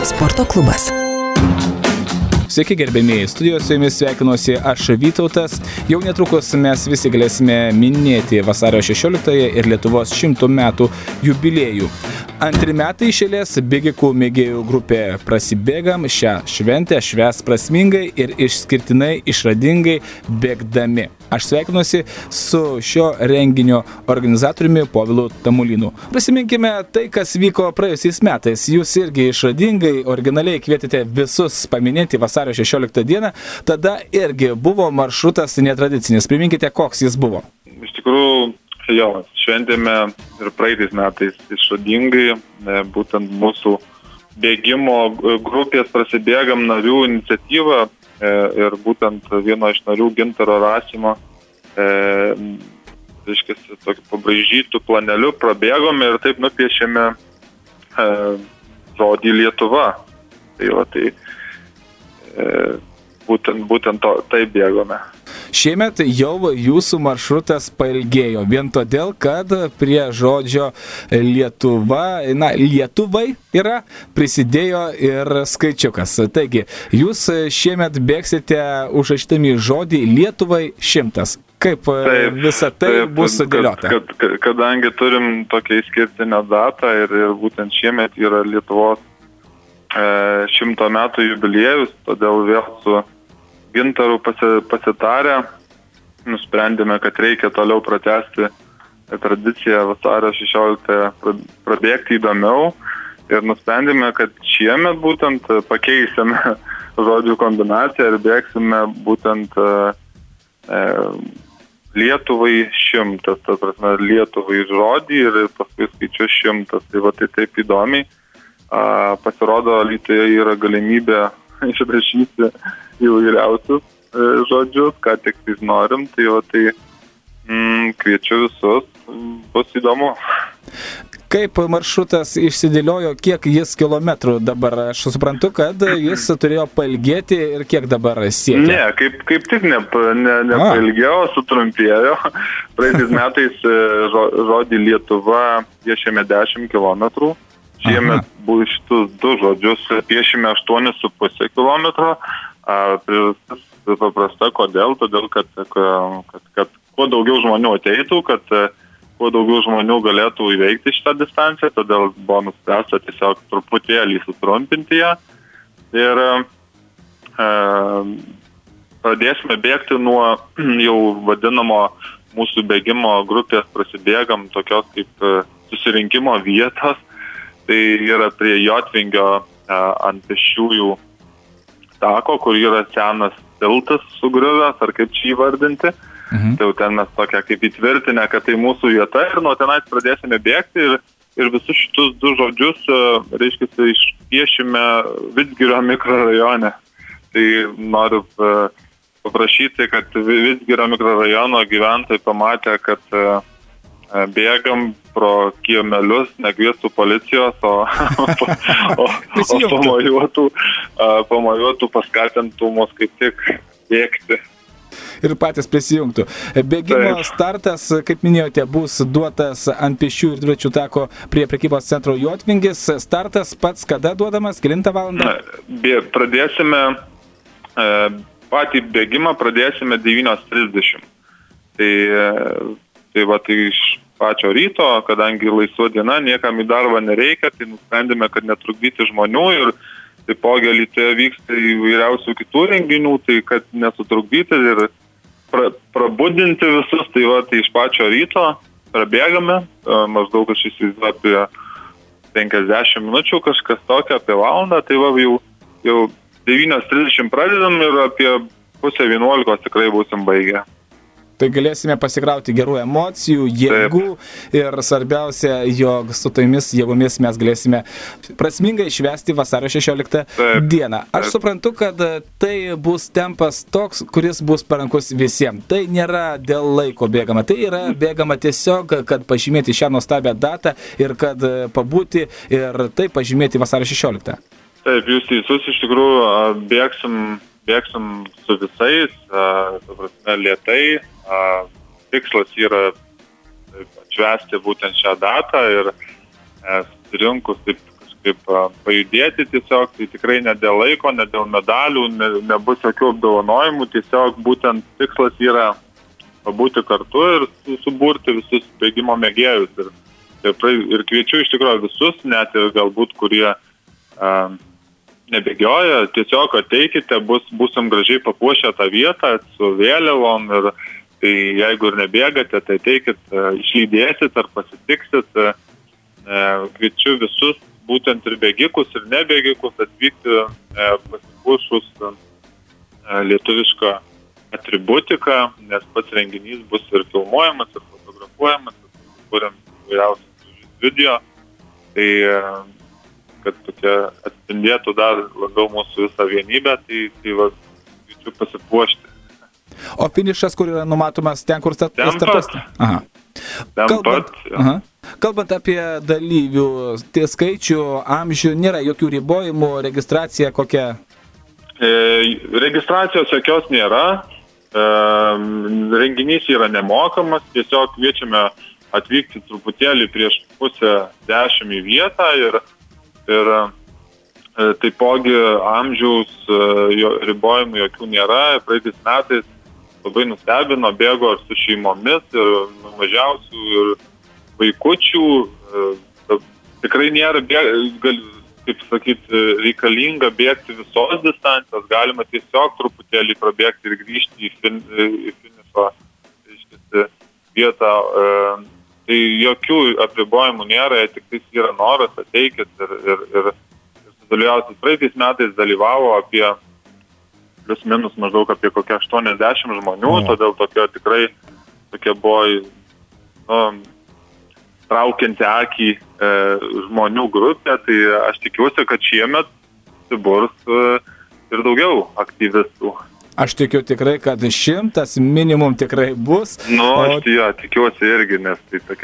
Sporto klubas. Sveiki gerbėmieji, studijos su jumis sveikinuosi aš Vytautas. Jau netrukus mes visi galėsime minėti vasario 16 ir Lietuvos 100 metų jubiliejų. Antri metai iš eilės bėgikų mėgėjų grupė Prasibėgam šią šventę švęs prasmingai ir išskirtinai išradingai bėgdami. Aš sveikinuosi su šio renginio organizatoriumi Povilu Tamulynu. Prisiminkime tai, kas vyko praėjusiais metais. Jūs irgi išradingai, originaliai kvietėte visus paminėti vasario 16 dieną. Tada irgi buvo maršrutas netradicinis. Priminkite, koks jis buvo. Iš tikrųjų, jo, šventėme ir praeitais metais išradingai, būtent mūsų bėgimo grupės Prasibėgam narių iniciatyva ir būtent vieno iš narių Gintaro Rasimo, reiškiasi, tokiu pabraižytų planeliu prabėgome ir taip nupiešėme žodį Lietuva. Būtent taip bėgome. Šiemet jau jūsų maršrutas pailgėjo, vien todėl, kad prie žodžio Lietuva, Lietuvai yra, prisidėjo ir skaičiukas. Taigi, jūs šiemet bėgsite užrašydami žodį Lietuvai 100. Kaip visa tai bus sudėliota? Kadangi turim tokią išskirtinę datą ir būtent šiemet yra Lietuvos 100 metų jubiliejus, todėl vėl su Gintaru pasitarę, nusprendėme, kad reikia toliau pratęsti tradiciją vasario 16 prabėgti įdomiau ir nusprendėme, kad šiemet būtent pakeisime žodžių kombinaciją ir bėgsime būtent Lietuvai 100, ta prasme Lietuvai žodį ir paskui skaičiu 100. Tai taip įdomiai. Pasirodo, Alytuje yra galimybė išrašyti įvairiausius žodžius, ką tik norim, tai kviečiu visus, bus įdomu. Kaip maršrutas išsidėliojo, kiek jis kilometrų dabar? Aš suprantu, kad jis turėjo pailgėti ir kiek dabar siekia? Ne, kaip tik nepailgėjo, sutrumpėjo. Praeitais metais žodį Lietuva piešėme 10 kilometrų. Šiemet buvo šitus du žodžius piešime 8,5 kilometro. Priežastis paprasta, kodėl? Todėl, kad kuo daugiau žmonių ateitų, kad kuo daugiau žmonių galėtų įveikti šitą distanciją, todėl buvo nuspręsta tiesiog truputėlį sutrumpinti ją. Ir pradėsime bėgti nuo jau vadinamo mūsų bėgimo grupės Prasibėgam tokios kaip susirinkimo vietos. Tai yra prie Jotvingio ant pėsčiųjų tako, kur yra senas tiltas sugriuvęs, ar kaip čia įvardinti. Tai jau ten mes tokia kaip įtvirtinę, kad tai mūsų vieta ir nuo tenais pradėsime bėgti ir visus šitus du žodžius, reiškia, išpiešime Vidzgirio mikrorajone. Tai noriu paprašyti, kad Vidzgirio mikrorajono gyventojai pamatė, kad bėgam pro kiemelius, nekviestų policijos, o pamojuotų, paskatintų mus kaip tik bėgti. Ir patys prisijungtų. Bėgimo startas, kaip minėjote, bus duotas ant pėsčių ir dviračių tako prie prekybos centro Jotvingis. Startas pats kada duodamas? Kelintą valandą? Pradėsime, patį bėgimą pradėsime 9:30. Tai iš pačio ryto, kadangi laisva diena, niekam į darbą nereikia, tai nusprendėme, kad netrukdyti žmonių ir taipogi Alytuje vyksta įvairiausių kitų renginių, tai kad nesutrukdyti ir prabudinti visus, tai iš pačio ryto prabėgame, maždaug aš įsivaizduoju apie 50 minučių, kažkas tokio apie valandą, tai jau 9:30 pradedam ir apie 10:30 tikrai būsim baigę. Tai galėsime pasikrauti gerų emocijų, jėgų ir svarbiausia, jog su tomis jėgomis mes galėsime prasmingai švęsti vasario 16 dieną. Aš suprantu, kad tai bus tempas toks, kuris bus parankus visiems. Tai nėra dėl laiko bėgama, tai yra bėgama tiesiog, kad pažymėti šią nuostabią datą ir kad pabūti ir tai pažymėti vasario 16. Taip, jūs teisus, iš tikrųjų bėgsim su visais, lėtai. Tikslas yra atšvęsti būtent šią datą ir susirinkus taip kažkaip pajudėti tiesiog, tai tikrai ne dėl laiko, ne dėl medalių, nebus jokių apdovanojimų, tiesiog būtent tikslas yra pabūti kartu ir suburti visus bėgimo mėgėjus. Ir kviečiu iš tikrųjų visus, net ir galbūt, kurie nebėgioja, tiesiog ateikite, būsim gražiai papuošę tą vietą su vėliavom ir tai jeigu ir nebėgate, tai ateikit, išlydėsit ar pasitiksit. Kviečiu visus, būtent ir bėgikus, ir nebėgikus atvykti pasipuošus lietuvišką atributiką, nes pats renginys bus ir filmuojamas, ir fotografuojamas, ir kuriam įvairiausius video. Tai kad tokia atspindėtų dar labiau mūsų visą vienybę, tai kviečiu pasipuošti. O finišas, kur yra numatomas ten, kur startas? Aha. Kalbant apie dalyvių, tie skaičių, amžių, nėra jokių ribojimų, registracija kokia? Registracijos jokios nėra, renginys yra nemokamas, tiesiog kviečiame atvykti truputėlį prieš 9:30 į vietą ir taipogi amžiaus ribojimų jokių nėra. Praeitais metais labai nustebino, bėgo ir su šeimomis, ir mažiausių, ir vaikučių. Tikrai nėra, kaip sakyti, reikalinga bėgti visos distancijos, galima tiesiog truputėlį prabėgti ir grįžti į finišo vietą. Tai jokių apribojimų nėra, tik tais yra noras, ateikit ir sudalyvausit. Praeitais metais dalyvavo apie plius minus maždaug apie kokią 80 žmonių, todėl tokia buvo traukianti akį žmonių grupė, tai aš tikiuosi, kad šiemet suburs ir daugiau aktyvistų. Aš tikiu tikrai, kad 100 minimum tikrai bus. Aš tikiuosi irgi, nes tai tokia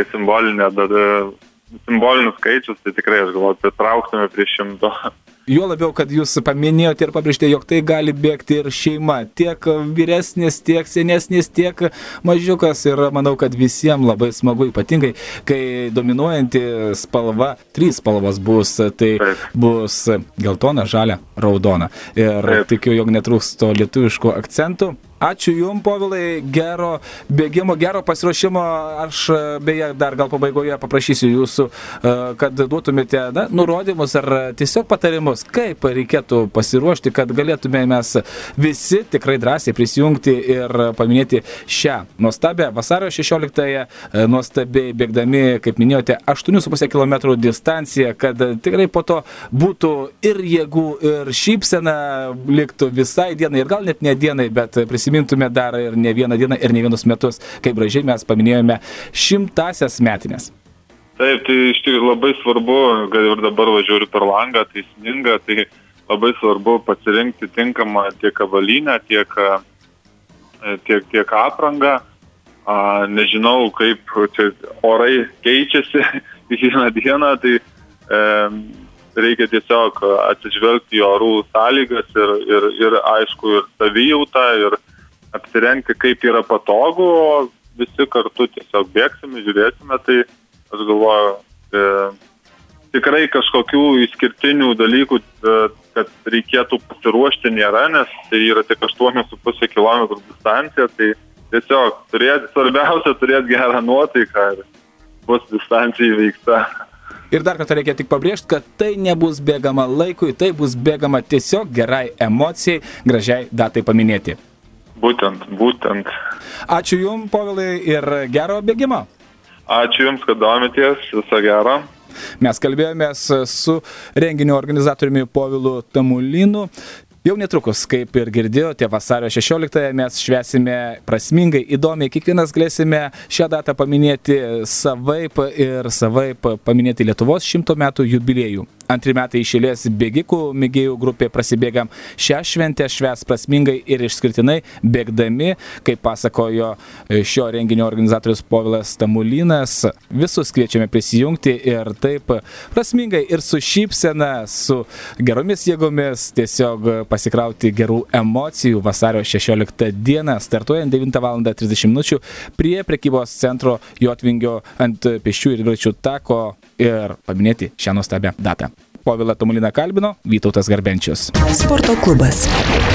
simbolinis skaičius, tai tikrai aš galvoju, pritrauksime prie 100. Juo labiau, kad jūs paminėjote ir pabrėžtė, jog tai gali bėgti ir šeima, tiek vyresnis, tiek senesnis, tiek mažiukas, ir manau, kad visiems labai smagu, ypatingai, kai dominuojanti spalva, 3 spalvos bus, tai bus geltona, žalia, raudona. Ir tikiu, jog netrūks to lietuviškų akcentų. Ačiū Jums, Povilai, gero bėgimo, gero pasiruošimo. Aš beje dar gal pabaigoje paprašysiu Jūsų, kad duotumėte nurodymus ar tiesiog patarimus, kaip reikėtų pasiruošti, kad galėtume mes visi tikrai drąsiai prisijungti ir paminėti šią nuostabią vasario 16-ąją, nuostabiai bėgdami, kaip minėjote, 8,5 km distanciją, kad tikrai po to būtų ir jėgų, ir šypsena liktų visai dienai, ir gal net ne dienai, bet prisimintume dar ir ne vieną dieną, ir ne vienus metus, kaip gražiai mes paminėjome 100-asias metinės. Taip, tai iš tikrųjų labai svarbu, kad ir dabar važiuoju per langą, tai sninga, tai labai svarbu pasirinkti tinkamą tiek avalynę, tiek aprangą. Nežinau, kaip čia orai keičiasi kiekvieną dieną, tai reikia tiesiog atsižvelgti į orų sąlygas ir aišku, ir savijautą, ir apsirengti, kaip yra patogu, o visi kartu tiesiog bėgsime, žiūrėsime, tai aš galvoju, tikrai kažkokių išskirtinių dalykų, kad reikėtų pasiruošti nėra, nes tai yra tik 8,5 km distancija, tai tiesiog svarbiausia turėti gerą nuotaiką ir bus distancija įveikta. Ir dar kartą reikia tik pabrėžti, kad tai nebus bėgama laikui, tai bus bėgama tiesiog gerai emocijai, gražiai datai paminėti. Būtent. Ačiū Jums, Povilai, ir gero bėgimo. Ačiū Jums, kad domitės, viso gero. Mes kalbėjomės su renginio organizatoriumi Povilu Tamulynu. Jau netrukus, kaip ir girdėjote, vasario 16-ąją mes švęsime prasmingai, įdomiai, kiekvienas galėsime šią datą paminėti savaip ir savaip paminėti Lietuvos 100 metų jubiliejų. 2 metai iš eilės bėgikų mėgėjų grupė Prasibėgam šią šventę švęs prasmingai ir išskirtinai bėgdami, kaip pasakojo šio renginio organizatorius Povilas Tamulynas. Visus kviečiame prisijungti ir taip prasmingai ir su šypsena, su geromis jėgomis tiesiog pasikrauti gerų emocijų vasario 16 dieną, startuojant 9:30 min. Prie prekybos centro Jotvingio ant pėsčiųjų ir dviračių tako ir paminėti šią nuostabią datą. Povilą Tomuliną kalbino Vytautas Garbenčius. Sporto klubas.